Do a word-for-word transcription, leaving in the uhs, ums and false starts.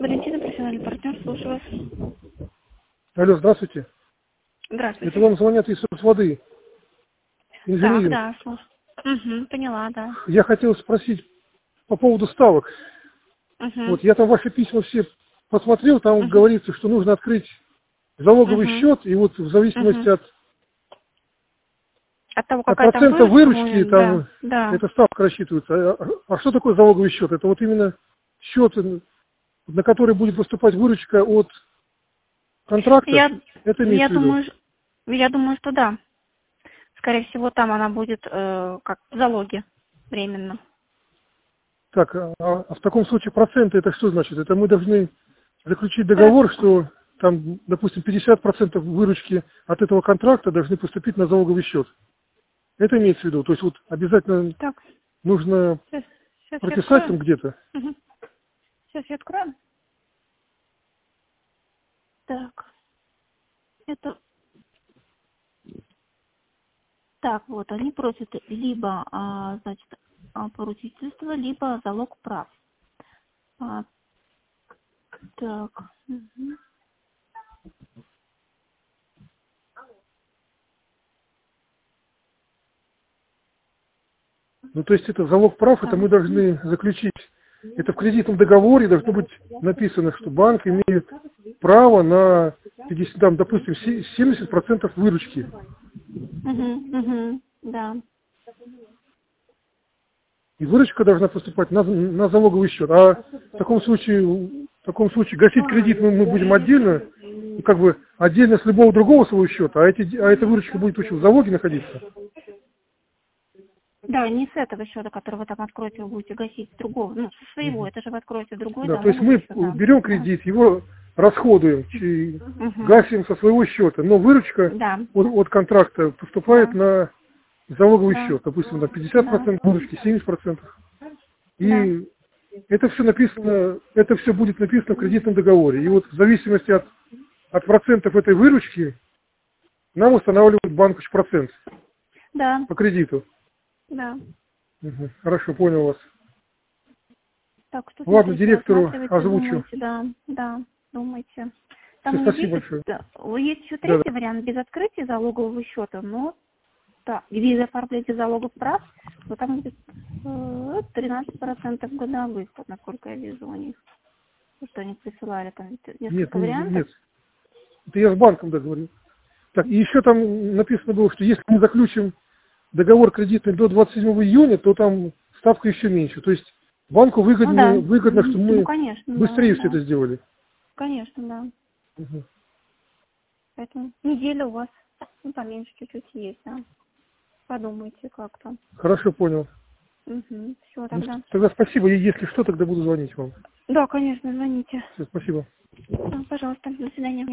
Валентина, профессиональный партнер, слушаю вас. Алло, здравствуйте. Здравствуйте. Это вам звонят из воды. Так, да, слушаю. Угу, поняла, да. Я хотел спросить по поводу ставок. Угу. Вот я там ваши письма все посмотрел, там Угу. говорится, что нужно открыть залоговый Угу. счет, и вот в зависимости Угу. от, От того, от какая там процента выручка выручки, будет, да, там да. эта ставка рассчитывается. А, а что такое залоговый счет? Это вот именно счет, на который будет поступать выручка от контракта? Я, Это я имеется в виду? думаю, я думаю, что да. Скорее всего, там она будет э, как в залоге временно. Так, а, а в таком случае проценты это что значит? Это мы должны заключить Про- договор, что там, допустим, пятьдесят процентов выручки от этого контракта должны поступить на залоговый счет. Это имеется в виду? То есть вот обязательно Так, нужно сейчас, сейчас я прописать там открою. где-то? Угу. Сейчас я открою. Так, это так, вот, они просят либо, а, значит, а, поручительство, либо залог прав. А, так, мгм. Ну, то есть это залог прав, это Так, мы должны заключить. Это в кредитном договоре должно быть написано, что банк имеет право на пятьдесят, там, допустим, се- семьдесят процентов выручки. угу, угу, да, И выручка должна поступать на, на залоговый счет. А в таком случае, в таком случае гасить кредит мы, мы будем отдельно, ну, как бы отдельно с любого другого своего счета, а, эти, а эта выручка будет еще в залоге находиться. да, не с этого счета, который вы там откроете, вы будете гасить с другого, ну, со своего, это же вы откроете другой Да, то есть залоговый мы счет, да. берем Да. кредит, его расходуем, чи- Угу. гасим со своего счета, но выручка Да, от, от контракта поступает да, на залоговый да, счет, допустим, на пятьдесят да, процентов выручки, семьдесят процентов. да, И это все написано, это все будет написано в кредитном договоре. И вот в зависимости от, от процентов этой выручки нам устанавливают банковский процент да, по кредиту. да. Мгм. Хорошо, понял вас. Так что Ладно, смотрите, директору рассматривайте, озвучу. думайте, да, да, думайте. Все, Там у них спасибо есть, большое. да, есть еще Да, да. третий вариант без открытия залогового счета, но да, без оформления залогов прав, то там будет э, тринадцать процентов годовых, вот насколько я вижу у них, что они присылали там Нет, несколько не- вариантов. нет. Это я с банком договорил. Так, и еще там написано было, что если мы заключим договор кредитный до двадцать седьмого июня, то там ставка еще меньше. То есть банку Ну да, выгоднее, выгодно, что ну мы конечно, да, быстрее все да, это сделали. конечно, да. Мгм. Поэтому неделя у вас ну, поменьше чуть-чуть есть, да. Подумайте как-то. Хорошо, понял. Угу. Все Ну, тогда. тогда спасибо, и если что, тогда буду звонить вам. Да, конечно, звоните. Все, спасибо. Да, пожалуйста, до свидания.